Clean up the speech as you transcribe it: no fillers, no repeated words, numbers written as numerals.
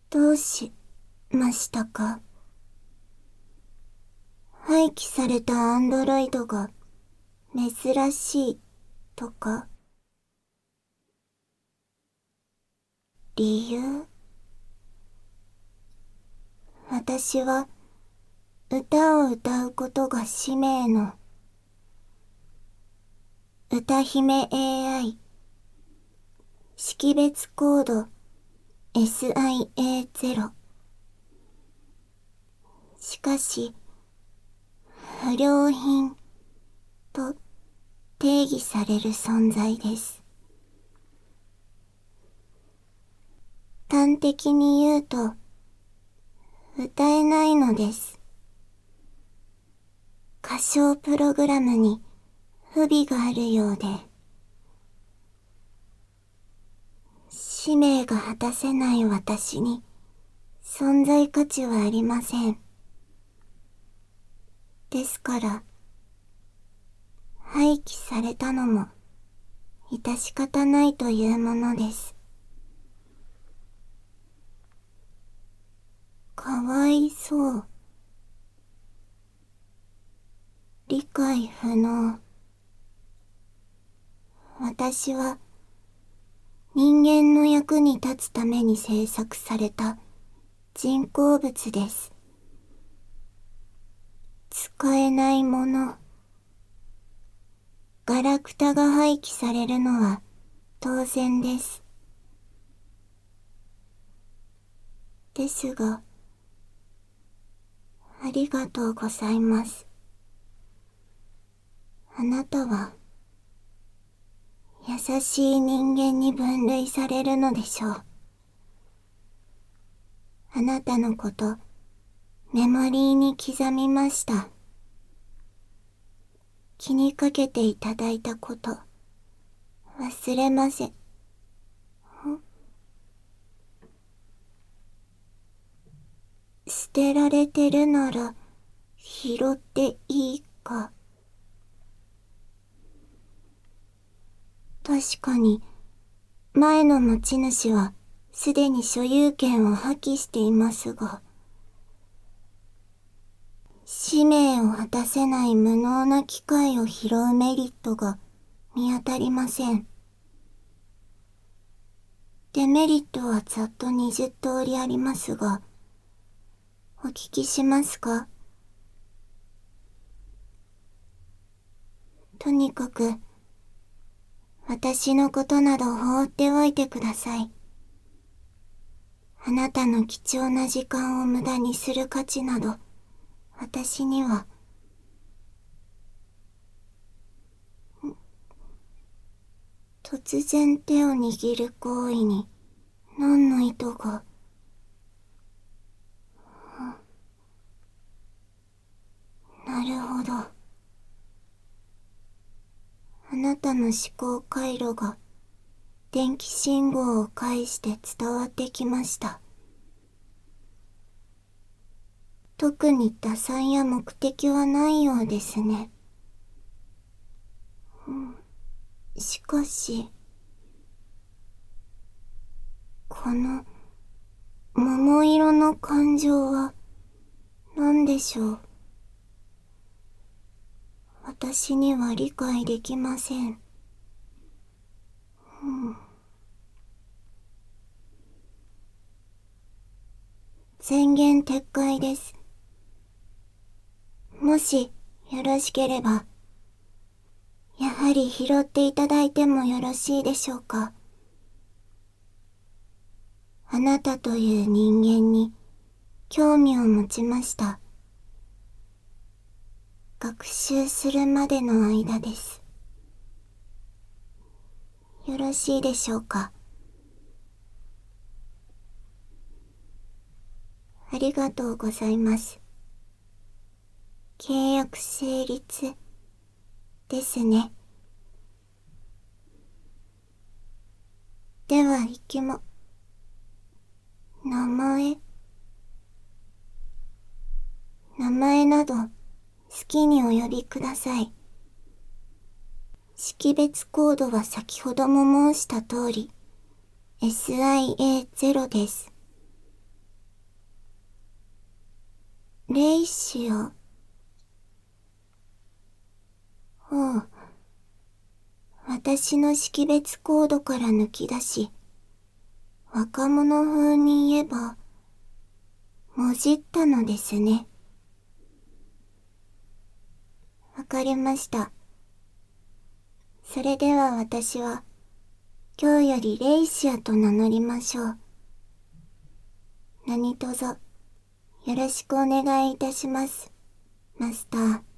どうしましたか？廃棄されたアンドロイドが珍しいとか？理由？私は歌を歌うことが使命の歌姫 AI、 識別コード SIA0。 しかし不良品と定義される存在です。端的に言うと歌えないのです。歌唱プログラムに不備があるようで、使命が果たせない私に存在価値はありません。ですから廃棄されたのも致し方ないというものです。かわいそう。理解不能。私は人間の役に立つために制作された人工物です。使えないもの。ガラクタが廃棄されるのは当然です。ですが、ありがとうございます。あなたは優しい人間に分類されるのでしょう。あなたのことメモリーに刻みました。気にかけていただいたこと忘れません。捨てられてるなら拾っていいか。確かに前の持ち主はすでに所有権を破棄していますが、使命を果たせない無能な機械を拾うメリットが見当たりません。デメリットはざっと20通りありますが、お聞きしますか？とにかく、私のことなど放っておいてください。あなたの貴重な時間を無駄にする価値など、私には。突然手を握る行為に何の意図が。なるほど。あなたの思考回路が電気信号を介して伝わってきました。特に打算や目的はないようですね。しかし、この桃色の感情は何でしょう。私には理解できません。宣言撤回です。もしよろしければ、やはり拾っていただいてもよろしいでしょうか。あなたという人間に興味を持ちました。学習するまでの間です。よろしいでしょうか。ありがとうございます。契約成立ですね。では名前など好きにお呼びください。識別コードは先ほども申した通り SIA0 です。 レイシア。おう。私の識別コードから抜き出し、若者風に言えば、もじったのですね。わかりました。それでは私は、今日よりレイシアと名乗りましょう。何卒、よろしくお願いいたします、マスター。